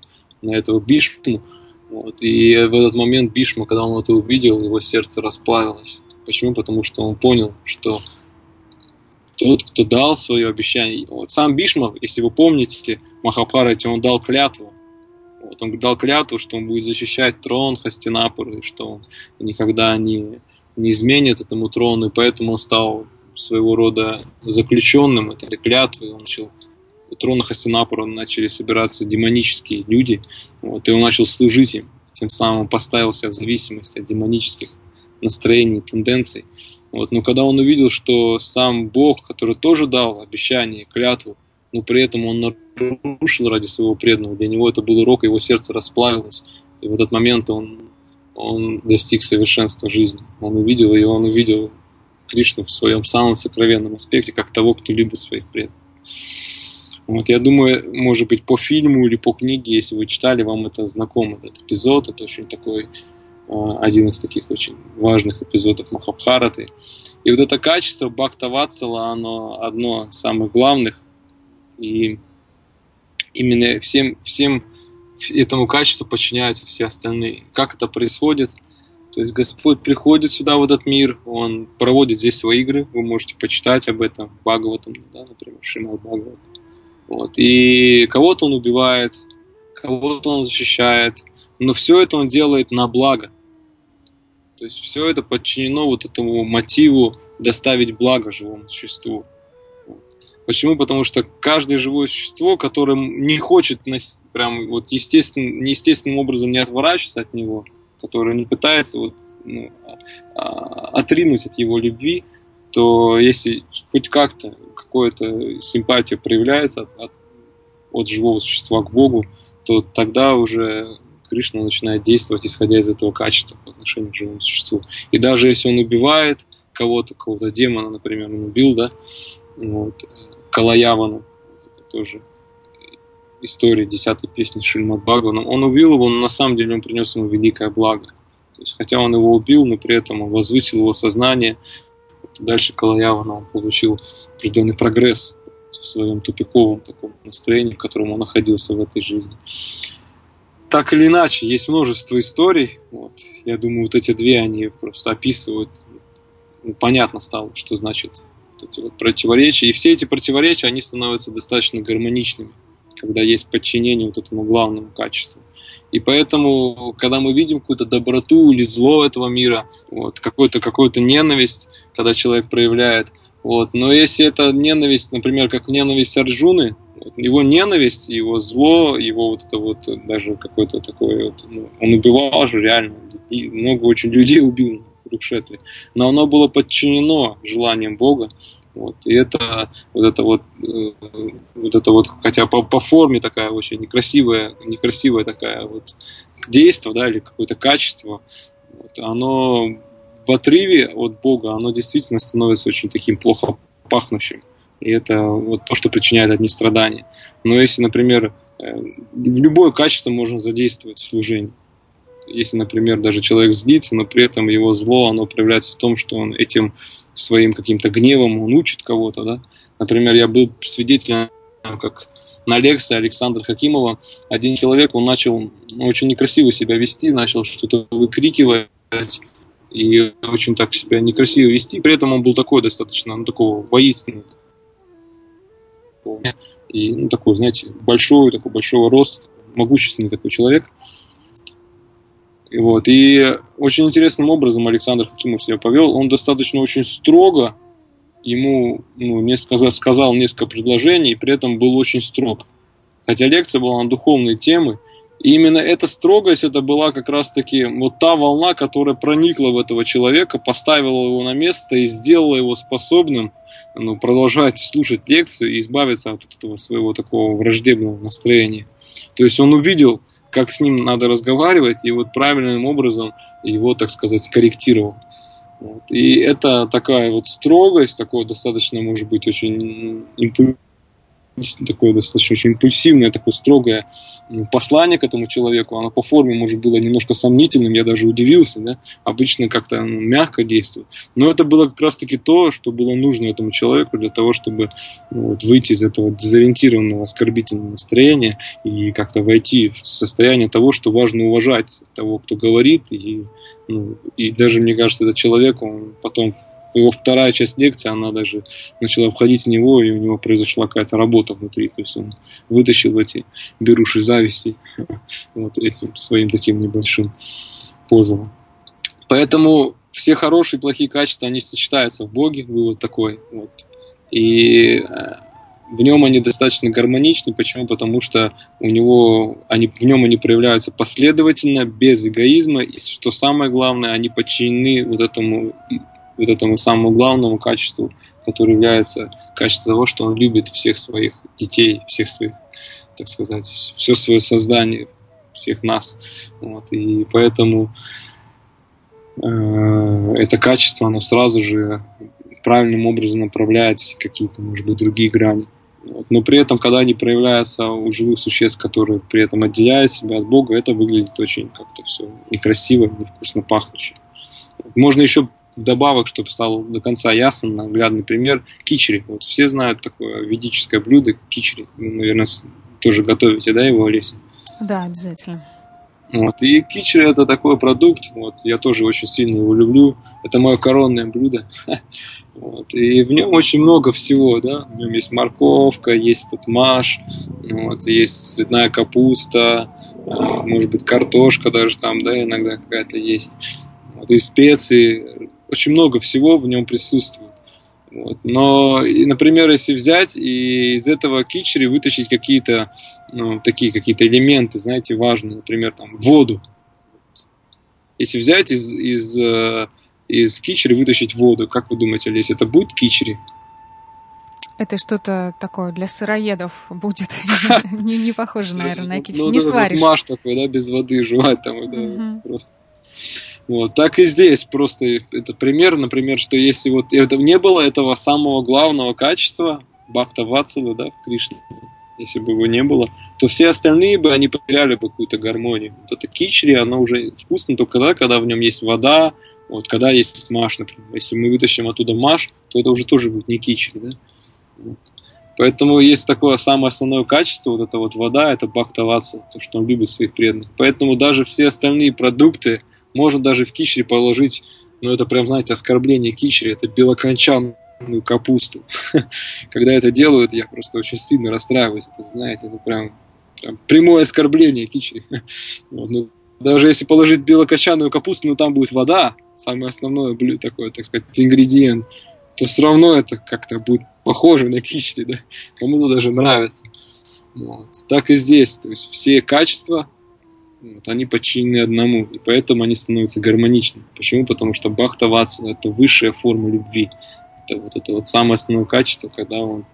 Бишму. Вот. И в этот момент Бишма, когда он это увидел, его сердце расплавилось. Почему? Потому что он понял, что тот, кто дал свое обещание, вот сам Бишма, если вы помните, в Махабхарате, он дал клятву. Вот, он дал клятву, что он будет защищать трон Хастинапуры, что он никогда не изменит этому трону, и поэтому он стал своего рода заключенным этой клятвы. Он начал у трона Хастинапура начали собираться демонические люди, вот, и он начал служить им. Тем самым поставил себя в зависимость от демонических настроений, тенденций. Вот. Но когда он увидел, что сам Бог, который тоже дал обещание, клятву, но при этом он нарушил ради своего преданного, для него это был урок, его сердце расплавилось. И в этот момент он достиг совершенства жизни. Он увидел Кришну в своем самом сокровенном аспекте, как того, кто любит своих преданных. Вот, я думаю, может быть, по фильму или по книге, если вы читали, вам это знаком, этот эпизод. Это очень такой, один из таких очень важных эпизодов Махабхараты. И вот это качество Бхакта Ватсала, оно одно из самых главных. И именно всем этому качеству подчиняются все остальные. Как это происходит? То есть Господь приходит сюда, в этот мир, Он проводит здесь свои игры. Вы можете почитать об этом в Бхагаватам, да, например, Шримад Бхагават. Вот. И кого-то он убивает, кого-то он защищает, но все это он делает на благо. То есть все это подчинено вот этому мотиву доставить благо живому существу. Вот. Почему? Потому что каждое живое существо, которое не хочет прям вот неестественным образом не отворачиваться от него, которое не пытается отринуть от его любви, то если хоть как-то какая-то симпатия проявляется от живого существа к Богу, то тогда уже Кришна начинает действовать, исходя из этого качества по отношению к живому существу. И даже если он убивает кого-то демона, например, он убил, да, вот, Калаявану, это тоже история 10-й песни Шримад Бхагаватам. Он убил его, но на самом деле он принес ему великое благо. То есть, хотя он его убил, но при этом он возвысил его сознание. Дальше Калаявана он получил определенный прогресс в своем тупиковом таком настроении, в котором он находился в этой жизни. Так или иначе, есть множество историй. Вот. Я думаю, вот эти две, они просто описывают, понятно стало, что значит вот эти вот противоречия. И все эти противоречия, они становятся достаточно гармоничными, когда есть подчинение вот этому главному качеству. И поэтому, когда мы видим какую-то доброту или зло этого мира, вот, какую-то ненависть, когда человек проявляет, вот, но если это ненависть, например, как ненависть Арджуны, вот, его ненависть, его зло, его вот это вот даже какое-то такое, вот, он убивал же реально, и много очень людей убил в Курукшетре, но оно было подчинено желаниям Бога. Вот, и это вот, хотя по форме такая очень некрасивая такая вот действие, да, или какое-то качество, вот, оно в отрыве от Бога, оно действительно становится очень таким плохо пахнущим. И это вот то, что причиняет одни страдания. Но если, например, любое качество можно задействовать в служении. Если, например, даже человек злится, но при этом его зло, оно проявляется в том, что он этим своим каким-то гневом, он учит кого-то, да. Например, я был свидетелем, как на лекции Александра Хакимова один человек, он начал очень некрасиво себя вести, начал что-то выкрикивать и очень так себя некрасиво вести. При этом он был такой достаточно, такого воинственного и такой, знаете, большого роста, могущественный такой человек. Вот. И очень интересным образом Александр Хакимов себя повел. Он достаточно очень строго ему сказал несколько предложений, и при этом был очень строг. Хотя лекция была на духовные темы. И именно эта строгость, это была как раз-таки вот та волна, которая проникла в этого человека, поставила его на место и сделала его способным продолжать слушать лекцию и избавиться от этого своего такого враждебного настроения. То есть он увидел, как с ним надо разговаривать, и вот правильным образом его, так сказать, скорректировал. Вот. И это такая вот строгость, такое достаточно, может быть, очень импульсивное, такое строгое послание к этому человеку. Оно по форме, может, было немножко сомнительным, я даже удивился, да? Обычно как-то мягко действует. Но это было как раз-таки то, что было нужно этому человеку для того, чтобы выйти из этого дезориентированного, оскорбительного настроения и как-то войти в состояние того, что важно уважать того, кто говорит. И даже, мне кажется, этот человек, он потом, его вторая часть лекции, она даже начала входить в него, и у него произошла какая-то работа внутри. То есть он вытащил эти беруши зависти вот этим своим таким небольшим позовом. Поэтому все хорошие и плохие качества, они сочетаются в Боге, вывод такой. Вот. И в нем они достаточно гармоничны. Почему? Потому что в нем они проявляются последовательно, без эгоизма. И что самое главное, они подчинены вот этому самому главному качеству, которое является качеством того, что он любит всех своих детей, всех своих, так сказать, все свое создание, всех нас. Вот. И поэтому это качество, оно сразу же правильным образом направляет все какие-то, может быть, другие грани. Вот. Но при этом, когда они проявляются у живых существ, которые при этом отделяют себя от Бога, это выглядит очень как-то все некрасиво, невкусно пахнуще. Можно еще вдобавок, чтобы стало до конца ясно, наглядный пример, кичери. Вот все знают такое ведическое блюдо кичери. Вы, наверное, тоже готовите, да, его, Олеся? Да, обязательно. Вот. И кичери — это такой продукт, вот, я тоже очень сильно его люблю. Это мое коронное блюдо. Вот. И в нем очень много всего, да. В нем есть морковка, есть маш, вот, есть цветная капуста, может быть, картошка даже там, да, иногда какая-то есть. Вот, и специи, очень много всего в нем присутствует. Вот. Но, например, если взять и из этого кичери вытащить какие-то такие какие-то элементы, знаете, важные, например, там, воду. Если взять из кичери вытащить воду, как вы думаете, Олесь, это будет кичери? Это что-то такое для сыроедов будет. Не похоже, наверное, на кичери. Не сваришь. Маш такой, да, без воды жевать там, просто. Вот, так и здесь. Просто это пример, например, что если вот не было этого самого главного качества, бхакта ватсала, да, в Кришне, если бы его не было, то все остальные бы, они потеряли бы какую-то гармонию. Вот это кичри, оно уже вкусно только тогда, когда в нем есть вода, вот, когда есть маш, например. Если мы вытащим оттуда маш, то это уже тоже будет не кичри, да. Вот. Поэтому есть такое самое основное качество, вот это вот вода, это бхакта ватсала, то, что он любит своих преданных. Поэтому даже все остальные продукты можно даже в кичри положить, ну это прям, знаете, оскорбление кичри, это белокончанную капусту. Когда это делают, я просто очень сильно расстраиваюсь, это, знаете, это прям прямое оскорбление кичри. Вот, ну, даже если положить белокочанную капусту, но там будет вода, самое основное блюдо такое, так сказать, ингредиент, то все равно это как-то будет похоже на кичри, да? Кому-то даже нравится. Вот. Так и здесь, то есть все качества, вот, они подчинены одному, и поэтому они становятся гармоничными. Почему? Потому что бхакта ватсала — это высшая форма любви. Это вот самое основное качество, когда он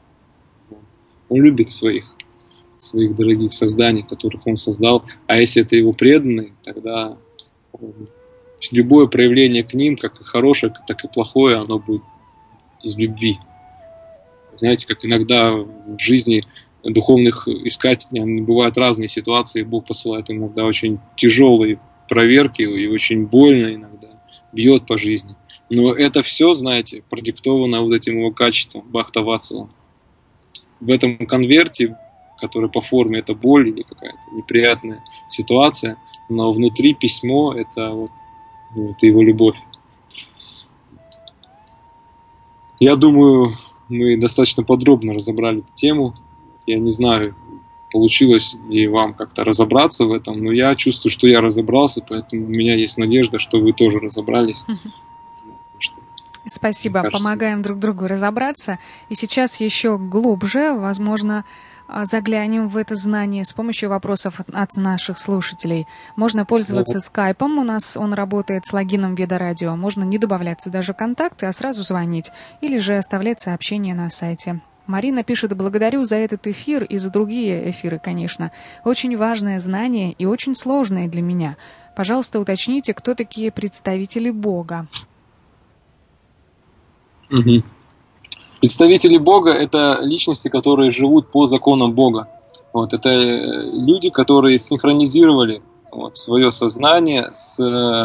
любит своих дорогих созданий, которых он создал. А если это его преданные, тогда любое проявление к ним, как и хорошее, так и плохое, оно будет из любви. Знаете, как иногда в жизни духовных искателей бывают разные ситуации, Бог посылает иногда очень тяжелые проверки и очень больно иногда бьет по жизни. Но это все, знаете, продиктовано вот этим его качеством, бхакта ватсала. В этом конверте, который по форме это боль или какая-то неприятная ситуация, но внутри письмо это его любовь. Я думаю, мы достаточно подробно разобрали эту тему. Я не знаю, получилось ли вам как-то разобраться в этом, но я чувствую, что я разобрался, поэтому у меня есть надежда, что вы тоже разобрались. Спасибо, помогаем друг другу разобраться. И сейчас еще глубже, возможно, заглянем в это знание с помощью вопросов от наших слушателей. Можно пользоваться скайпом, у нас он работает с логином Веда Радио. Можно не добавляться даже в контакты, а сразу звонить. Или же оставлять сообщение на сайте. Марина пишет: благодарю за этот эфир и за другие эфиры, конечно. Очень важное знание и очень сложное для меня. Пожалуйста, уточните, кто такие представители Бога. Угу. Представители Бога — это личности, которые живут по законам Бога. Вот, это люди, которые синхронизировали свое сознание с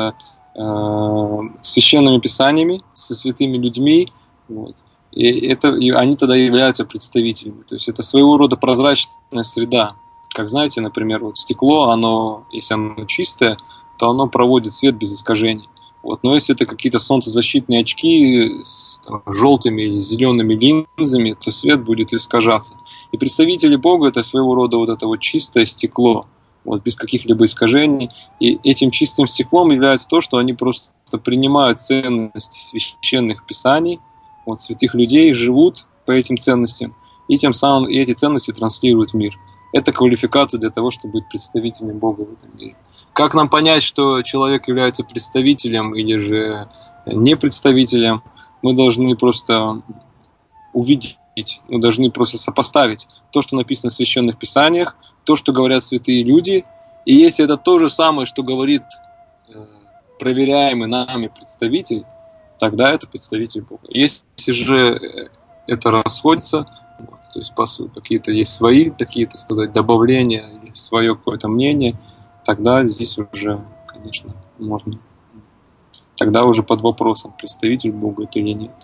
священными писаниями, со святыми людьми. Вот. И они тогда являются представителями. То есть это своего рода прозрачная среда. Как знаете, например, стекло, если оно чистое, то оно проводит свет без искажений. Вот. Но если это какие-то солнцезащитные очки с желтыми или зелеными линзами, то свет будет искажаться. И представители Бога — это своего рода это чистое стекло, без каких-либо искажений. И этим чистым стеклом является то, что они просто принимают ценности священных писаний, святых людей, живут по этим ценностям, и тем самым эти ценности транслируют в мир. Это квалификация для того, чтобы быть представителем Бога в этом мире. Как нам понять, что человек является представителем или же не представителем? Мы должны просто увидеть, мы должны просто сопоставить то, что написано в священных писаниях, то, что говорят святые люди, и если это то же самое, что говорит проверяемый нами представитель, тогда это представитель Бога. Если же это расходится, то есть какие-то есть свои такие, так сказать, добавления или свое какое-то мнение, тогда здесь уже, конечно, можно. Тогда уже под вопросом, представитель Бога это или нет.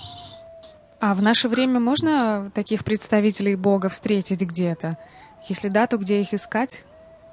А в наше время можно таких представителей Бога встретить где-то? Если да, то где их искать?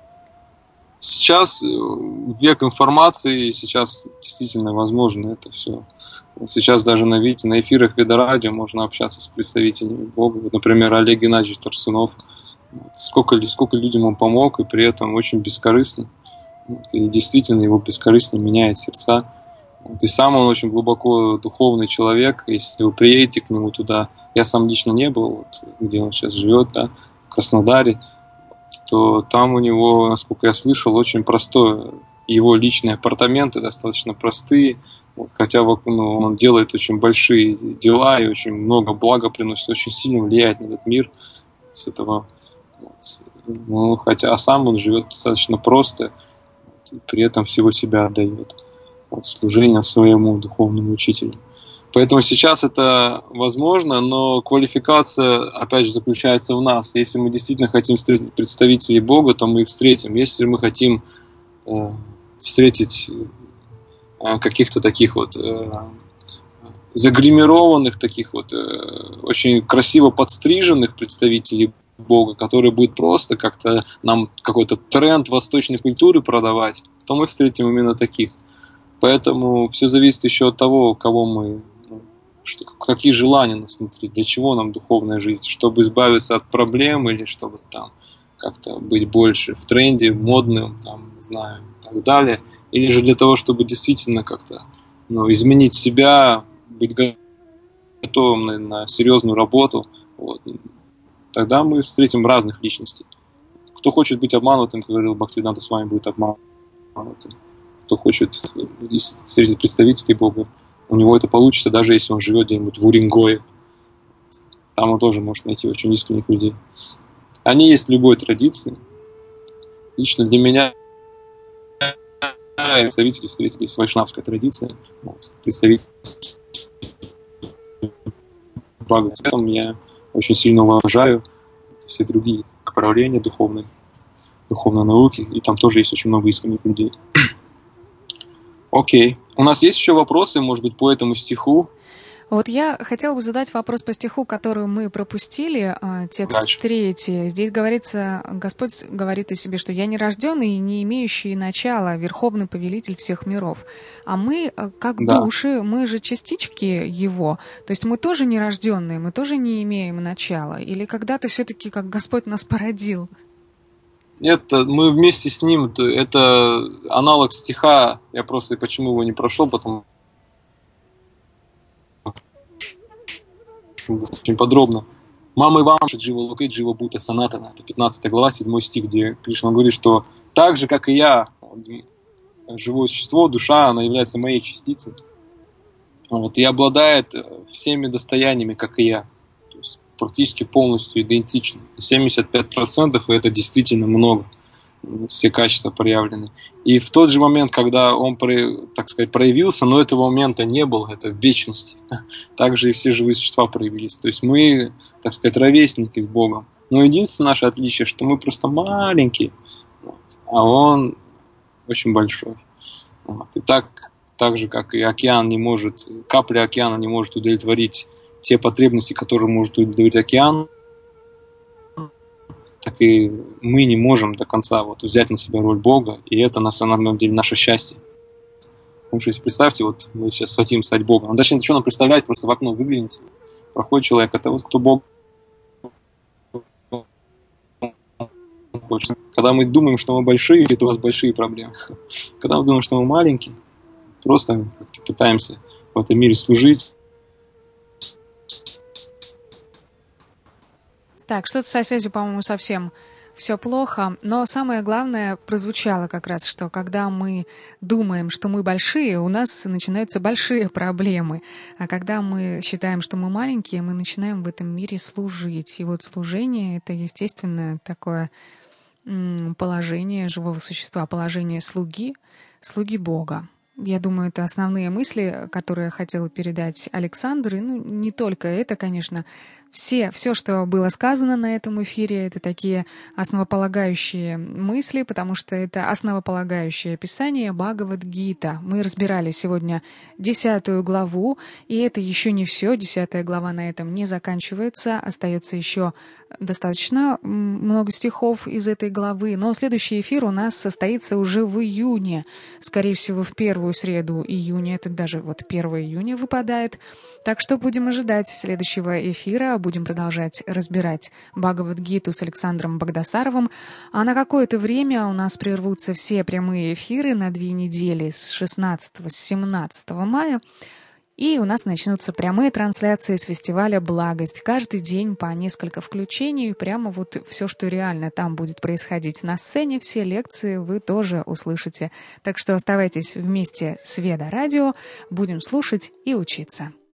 Сейчас век информации, сейчас действительно возможно это все. Сейчас даже на эфирах Веда Радио можно общаться с представителями Бога. Например, Олег Геннадьевич Тарсунов. Сколько людям он помог, и при этом очень бескорыстно. И действительно его бескорыстно меняет сердца. И сам он очень глубоко духовный человек. Если вы приедете к нему туда, я сам лично не был, где он сейчас живет, да, в Краснодаре, то там у него, насколько я слышал, очень простое. Его личные апартаменты достаточно простые, хотя он делает очень большие дела и очень много блага приносит, очень сильно влияет на этот мир с этого. А сам он живет достаточно просто. и при этом всего себя отдает служению своему духовному учителю. Поэтому сейчас это возможно, но квалификация, опять же, заключается в нас. Если мы действительно хотим встретить представителей Бога, то мы их встретим. Если мы хотим встретить каких-то таких вот загримированных, таких вот очень красиво подстриженных представителей Бога, которые будут просто как-то нам какой-то тренд восточной культуры продавать, то мы встретим именно таких. Поэтому все зависит еще от того, кого мы, какие желания у нас внутри, для чего нам духовная жизнь, чтобы избавиться от проблем или чтобы там как-то быть больше в тренде, модным, там, не знаю, и так далее, или же для того, чтобы действительно как-то изменить себя, быть готовым на серьезную работу. Вот. Тогда мы встретим разных личностей. Кто хочет быть обманутым, как говорил Бхактивиданта, с вами будет обманутым. Кто хочет встретить представителей Бога, у него это получится, даже если он живет где-нибудь в Уренгое. Там он тоже может найти очень искренних людей. Они есть в любой традиции. Лично для меня представители встретились в вайшнавской традиции. Представители Бхагавата. Поэтому я очень сильно уважаю все другие направления духовной науки. И там тоже есть очень много искренних людей. Окей. У нас есть еще вопросы, может быть, по этому стиху? Вот я хотела бы задать вопрос по стиху, который мы пропустили, текст 3. Здесь говорится, Господь говорит о себе, что «Я нерожденный и не имеющий начала, верховный повелитель всех миров». А мы, как души, мы же частички Его. То есть мы тоже нерожденные, мы тоже не имеем начала. Или когда-то все-таки как Господь нас породил? Это мы вместе с Ним, это аналог стиха, я просто почему его не прошел, потому очень подробно. Мама Ивам Джива Лукей Джива Бута Санатана. Это 15 глава, 7 стих, где Кришна говорит, что так же, как и я, живое существо, душа, она является моей частицей. Вот, и обладает всеми достояниями, как и я. То есть практически полностью идентичны. 75% и это действительно много. Все качества проявлены. И в тот же момент, когда он, так сказать, проявился, но этого момента не было, это в вечности. Также и все живые существа проявились. То есть мы, так сказать, ровесники с Богом. Но единственное наше отличие, что мы просто маленькие, а он очень большой. Вот. И так же, как и океан не может, капля океана не может удовлетворить те потребности, которые может удовлетворить океан, так и мы не можем до конца взять на себя роль Бога, и это на самом деле наше счастье. Потому что если представьте, мы сейчас хотим стать Богом, точнее, что нам представлять, просто в окно выгляните, проходит человек, это кто Бог. Когда мы думаем, что мы большие, то у нас большие проблемы. Когда мы думаем, что мы маленькие, просто как-то пытаемся в этом мире служить. Так, что-то со связью, по-моему, совсем все плохо. Но самое главное прозвучало как раз, что когда мы думаем, что мы большие, у нас начинаются большие проблемы. А когда мы считаем, что мы маленькие, мы начинаем в этом мире служить. И служение — это, естественно, такое положение живого существа, положение слуги Бога. Я думаю, это основные мысли, которые я хотела передать Александр. И не только это, конечно. Все, что было сказано на этом эфире, это такие основополагающие мысли, потому что это основополагающее писание Бхагавад-гита. Мы разбирали сегодня 10 главу, и это еще не все. 10 глава на этом не заканчивается. Остается еще достаточно много стихов из этой главы. Но следующий эфир у нас состоится уже в июне. Скорее всего, в первую среду июня. Это даже 1 июня выпадает. Так что будем ожидать следующего эфира. Будем продолжать разбирать Бхагавад-гиту с Александром Багдасаровым. А на какое-то время у нас прервутся все прямые эфиры на 2 недели с 16-17 мая. И у нас начнутся прямые трансляции с фестиваля «Благость». Каждый день по несколько включений. Прямо все, что реально там будет происходить на сцене, все лекции вы тоже услышите. Так что оставайтесь вместе с Веда Радио. Будем слушать и учиться.